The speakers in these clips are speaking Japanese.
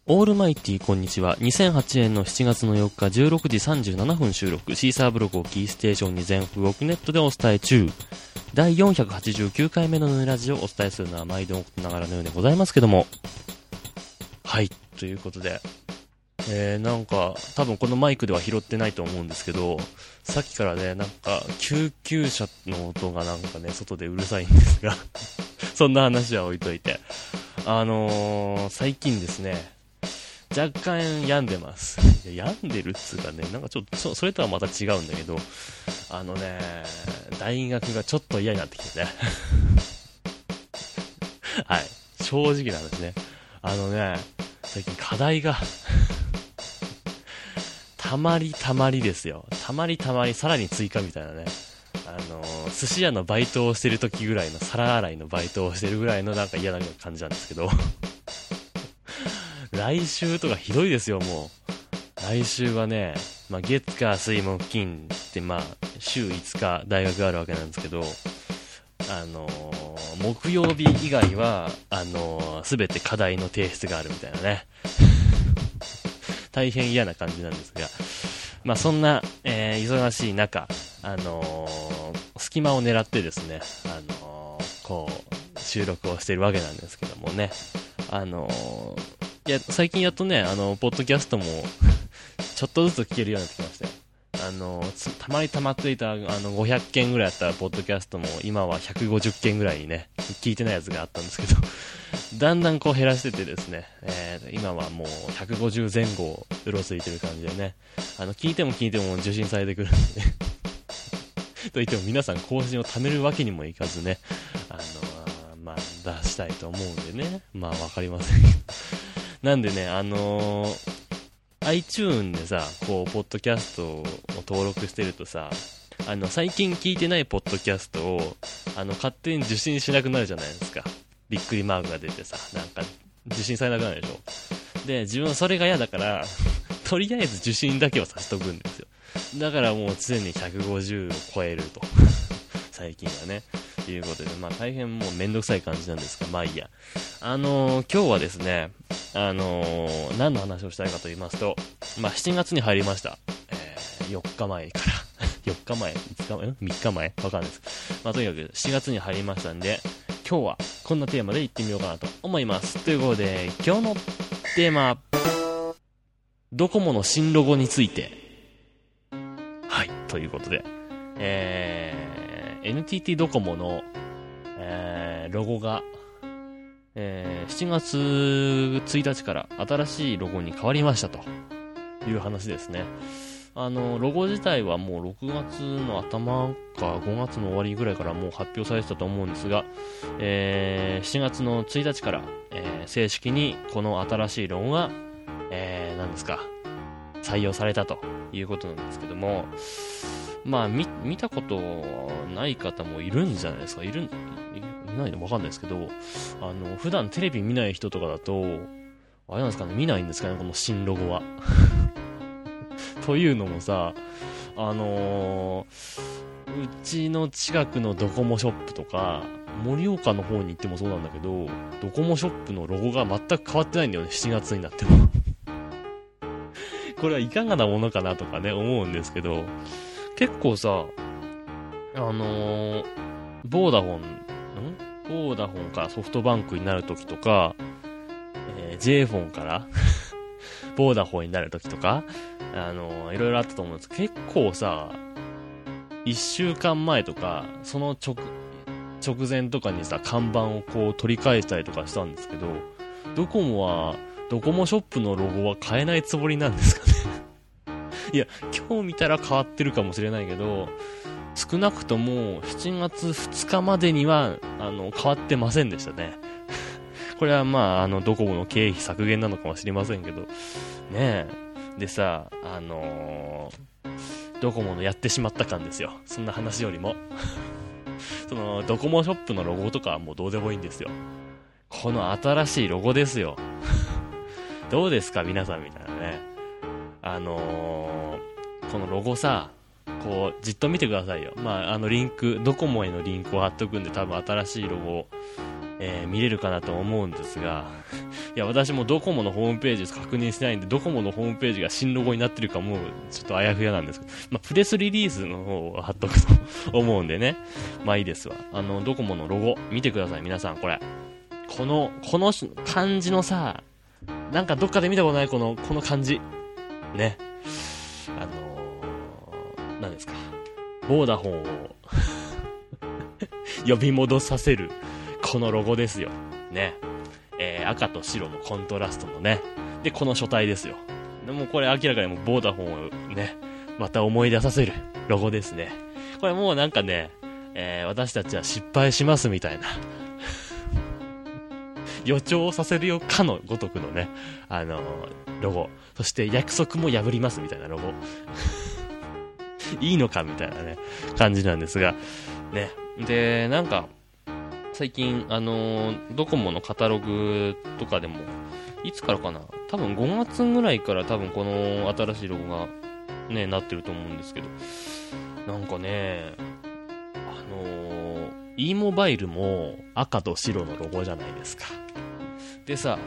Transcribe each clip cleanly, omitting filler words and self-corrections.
オールマイティこんにちは。2008年の7月の4日16時37分収録、シーサーブログをキーステーションに全国ネットでお伝え中。第489回目のヌーラジオをお伝えするのは毎度ながらのようでございますけども。はい、ということで。なんか、多分このマイクでは拾ってないと思うんですけど、さっきからね、なんか、救急車の音がなんかね、外でうるさいんですが、そんな話は置いといて。最近ですね、若干病んでます。いや、病んでるっつうかね、なんかちょっと、それとはまた違うんだけど、大学がちょっと嫌になってきてね。はい。正直なんですね。最近課題が、たまりですよ。たまりさらに追加みたいなね。寿司屋のバイトをしてる時ぐらいの、皿洗いのバイトをしてるぐらいのなんか嫌な感じなんですけど。来週とかひどいですよ、もう。来週はね、月火水木金って、週5日大学があるわけなんですけど、木曜日以外は、すべて課題の提出があるみたいなね。大変嫌な感じなんですが、そんな、忙しい中、隙間を狙ってですね、収録をしているわけなんですけどもね、最近やっとね、ポッドキャストもちょっとずつ聞けるようになってきましたよ。たまに溜まっていた、500件ぐらいあったポッドキャストも、今は150件ぐらいにね、聞いてないやつがあったんですけど、だんだん減らしててですね、今はもう150前後をうろついてる感じでね、聞いても受信されてくるんでね。と言っても皆さん更新を貯めるわけにもいかずね、出したいと思うんでね、わかりませんけど。なんでね、iTunes でさ、ポッドキャストを登録してるとさ、最近聞いてないポッドキャストを、勝手に受信しなくなるじゃないですか。びっくりマークが出てさ、なんか、受信されなくなるでしょ。で、自分はそれが嫌だから、とりあえず受信だけをさせとくんですよ。だからもう常に150を超えると。最近はね。ということで、大変もうめんどくさい感じなんですが、いいや。今日はですね、何の話をしたいかと言いますと、7月に入りました。4日前から。4日前 ?5 日前 ?3 日前わかんないです。とにかく7月に入りましたんで、今日はこんなテーマでいってみようかなと思います。ということで、今日のテーマ、ドコモの新ロゴについて。はい、ということで、NTT ドコモの、ロゴが、7月1日から新しいロゴに変わりましたという話ですね。ロゴ自体はもう6月の頭か5月の終わりぐらいからもう発表されてたと思うんですが、7月の1日から、正式にこの新しいロゴが、何ですか、採用されたということなんですけども、見たことない方もいるんじゃないですか。いないのわかんないですけど、普段テレビ見ない人とかだと、あれなんですかね、見ないんですかね、この新ロゴは。というのもさ、うちの近くのドコモショップとか、盛岡の方に行ってもそうなんだけど、ドコモショップのロゴが全く変わってないんだよね、7月になっても。これはいかがなものかなとかね、思うんですけど、結構さ、ボーダフォンからソフトバンクになるときとか、J フォンからボーダフォンになるときとか、いろいろあったと思うんですけど、結構さ、1週間前とか、その直前とかにさ、看板を取り替えたりとかしたんですけど、ドコモは、ドコモショップのロゴは変えないつもりなんですかね。いや、今日見たら変わってるかもしれないけど、少なくとも7月2日までには変わってませんでしたね。これはドコモの経費削減なのかもしれませんけど、ねえ。でさ、ドコモのやってしまった感ですよ。そんな話よりも。その、ドコモショップのロゴとかはもうどうでもいいんですよ。この新しいロゴですよ。どうですか皆さんみたいなね。このロゴさ、じっと見てくださいよ。リンク、ドコモへのリンクを貼っとくんで、多分新しいロゴ、 見れるかなと思うんですが、いや、私もドコモのホームページ確認してないんで、ドコモのホームページが新ロゴになってるかもうちょっとあやふやなんですけど、まあ、プレスリリースの方を貼っとくと思うんでね。まあいいですわ。ドコモのロゴ、見てください、皆さん、これ。この感じのさ、なんかどっかで見たことないこの感じ。ね。何ですか。ボーダフォンを呼び戻させる、このロゴですよ。ね。赤と白のコントラストのね。で、この書体ですよ。でもこれ明らかにもうボーダフォンをね、また思い出させるロゴですね。これもうなんかね、私たちは失敗しますみたいな。予兆をさせるよかのごとくのね、ロゴ。そして約束も破りますみたいなロゴ。いいのかみたいなね、感じなんですが、ね。で、なんか、最近、ドコモのカタログとかでも、いつからかな、多分5月ぐらいから多分この新しいロゴがね、なってると思うんですけど、なんかね、e モバイルも赤と白のロゴじゃないですか。でさ、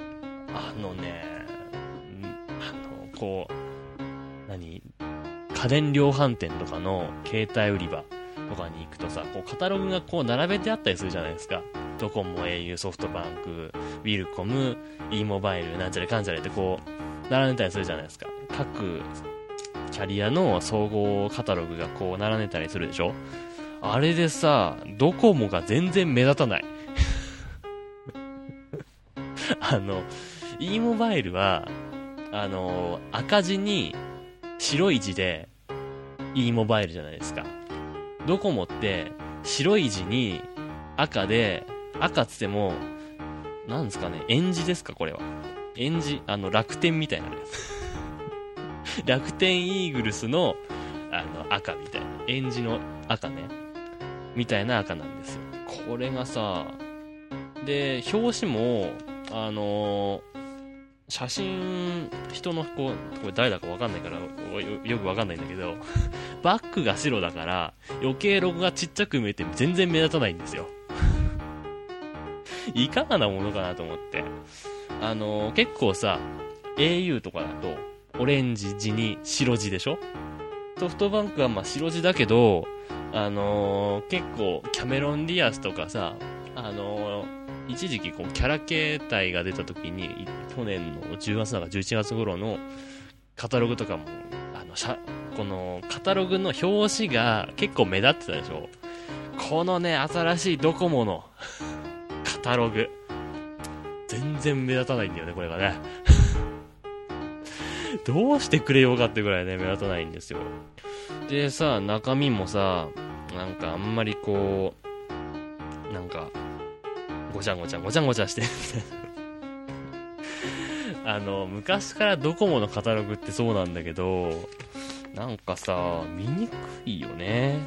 こう、家電量販店とかの携帯売り場とかに行くとさ、こうカタログがこう並べてあったりするじゃないですか。ドコモ、au、ソフトバンク、ウィルコム、e モバイル、なんちゃらかんちゃらってこう、並んでたりするじゃないですか。各キャリアの総合カタログがこう並んでたりするでしょ。あれでさ、ドコモが全然目立たない。e モバイルは、赤字に白い字で e モバイルじゃないですか。ドコモって白い字に赤で、赤つっても、なんですかね、円字ですかこれは。円字、楽天みたいなやつ。楽天イーグルスの、赤みたいな。円字の赤ね。みたいな赤なんですよ。これがさ、で、表紙も、写真、人のこれ誰だかわかんないから、よくわかんないんだけど、バックが白だから、余計ロゴがちっちゃく見えて全然目立たないんですよ。いかがなものかなと思って。結構さ、au とかだと、オレンジ字に白字でしょ？ソフトバンクはまあ白字だけど、結構、キャメロン・ディアスとかさ、一時期こうキャラ形態が出た時に去年の10月だか11月頃のカタログとかもこのカタログの表紙が結構目立ってたでしょ。このね新しいドコモのカタログ全然目立たないんだよねこれがね。どうしてくれようかってぐらいね目立たないんですよ。でさ中身もさなんかあんまりこうなんかごちゃごちゃしてるみたいな。昔からドコモのカタログってそうなんだけど、なんかさ、見にくいよね。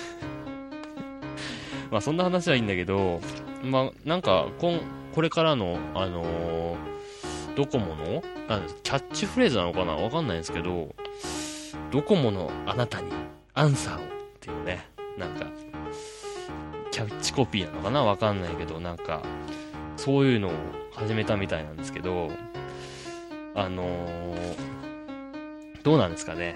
まあそんな話はいいんだけど、まあなんか、これからの、ドコモの、キャッチフレーズなのかなわかんないんですけど、ドコモのあなたにアンサーをっていうね、なんか、キャッチコピーなのかなわかんないけど、なんか、そういうのを始めたみたいなんですけど、どうなんですかね。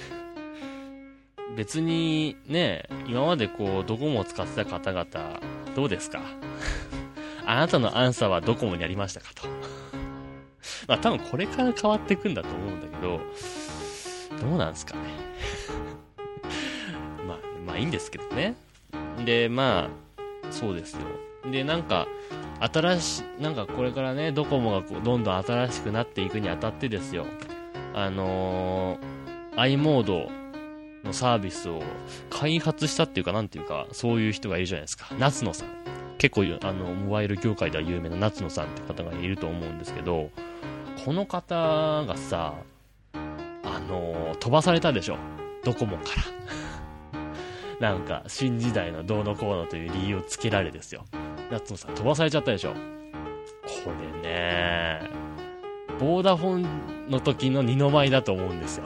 別にね、今までこう、ドコモを使ってた方々、どうですか？あなたのアンサーはドコモにありましたかと。まあ多分これから変わっていくんだと思うんだけど、どうなんですかね。まあいいんですけどね。で、まあ、そうですよ。で、なんかこれからね、ドコモがどんどん新しくなっていくにあたってですよ。i モードのサービスを開発したっていうか、なんていうか、そういう人がいるじゃないですか。夏野さん。結構、モバイル業界では有名な夏野さんって方がいると思うんですけど、この方がさ、飛ばされたでしょ。ドコモから。なんか、新時代のどうのこうのという理由をつけられですよ。夏野さん飛ばされちゃったでしょ。これね、ボーダフォンの時の二の舞だと思うんですよ。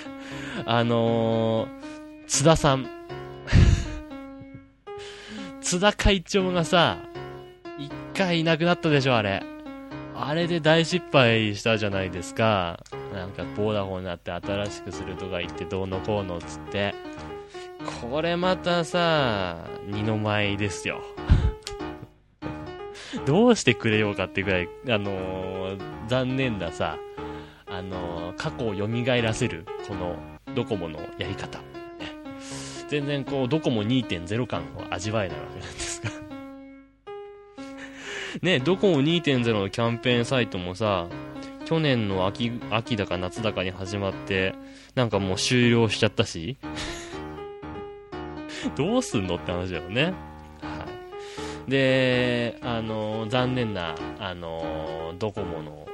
津田さん。 津田会長がさ、一回いなくなったでしょ、あれ。あれで大失敗したじゃないですか。なんかボーダフォンになって新しくするとか言ってどうのこうのっつって。これまたさ、二の舞ですよ。どうしてくれようかってぐらい、残念なさ、過去を蘇らせる、このドコモのやり方。ね、全然こう、ドコモ 2.0 感を味わえないわけなんですが。ね、ドコモ 2.0 のキャンペーンサイトもさ、去年の秋だか夏だかに始まって、なんかもう終了しちゃったし、どうすんのって話だよね。はい。で、残念な、ドコモの、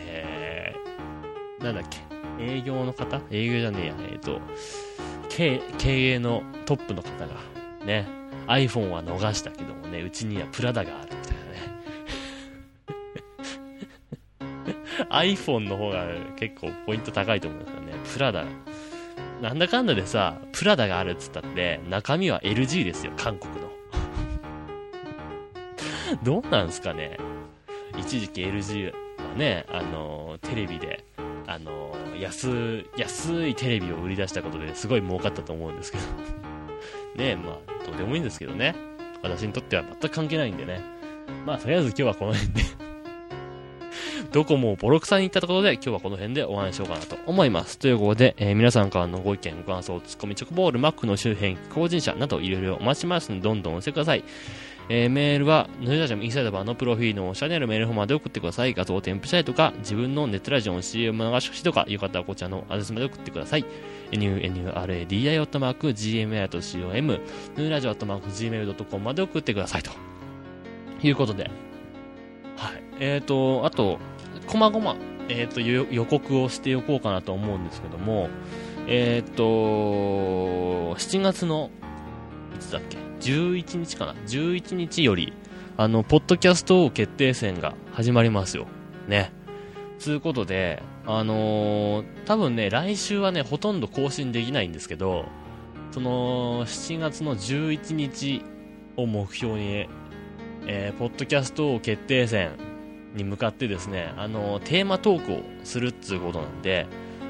なんだっけ、営業の方？営業じゃねえや、経営のトップの方が、ね、iPhone は逃したけどもね、うちにはプラダがあるみたいなね。iPhone の方が結構ポイント高いと思うんですよね。プラダ。なんだかんだでさ、プラダがあるっつったって、中身は LG ですよ、韓国の。どうなんすかね。一時期 LG はね、テレビで、安いテレビを売り出したことですごい儲かったと思うんですけど。ね、まあ、どうでもいいんですけどね。私にとっては全く関係ないんでね。まあ、とりあえず今日はこの辺で。どこもボロクソに行ったところで今日はこの辺でお話ししようかなと思います。ということで、皆さんからのご意見、ご感想、ツッコミ、チョコボール、Mac の周辺、後人者などいろいろお待ちしますので、どんどんお寄せください。メールは、ヌーラジオインサイドバーのプロフィールのおしゃれなメールフォーマーで送ってください。画像を添付したいとか、自分のネットラジオの CM 流してほしいとかいう方はこちらのアドレスまで送ってください。nuradi@gmail.com、ヌーラジオ@gmail.com まで送ってくださいと。いうことで。はい。あと、こまごま、予告をしておこうかなと思うんですけども、7月の、いつだっけ ?11 日かな ?11 日より、ポッドキャスト決定戦が始まりますよ。ね。ということで、多分ね、来週はね、ほとんど更新できないんですけど、その、7月の11日を目標に、ポッドキャスト決定戦に向かってですね、テーマトークをするっていうことなんで、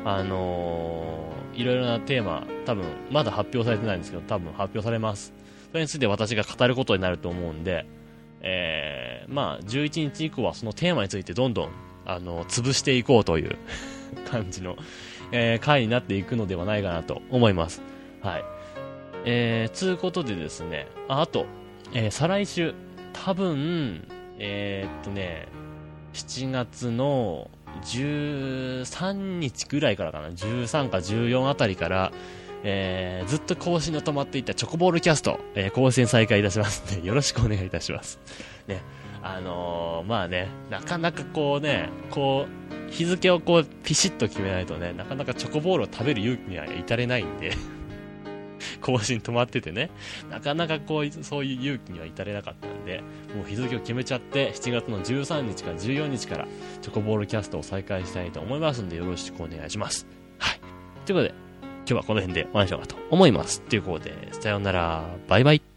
いろいろなテーマ、多分、まだ発表されてないんですけど、多分発表されます。それについて私が語ることになると思うんで、まあ、11日以降はそのテーマについてどんどん、潰していこうという感じの、回になっていくのではないかなと思います。はい。つうことでですね、あと、再来週、多分、7月の13日ぐらいからかな、13か14あたりから、ずっと更新の止まっていたチョコボールキャスト、更新再開いたしますので、よろしくお願いいたします。ね。まあね、なかなかこうね、日付をこう、ピシッと決めないとね、なかなかチョコボールを食べる勇気には至れないんで、更新止まっててね、なかなかそういう勇気には至れなかったんで、もう日付を決めちゃって、7月の13日から14日から、チョコボールキャストを再開したいと思いますので、よろしくお願いします。はい。ということで、今日はこの辺でお話しようかと思います。ということで、さようなら、バイバイ。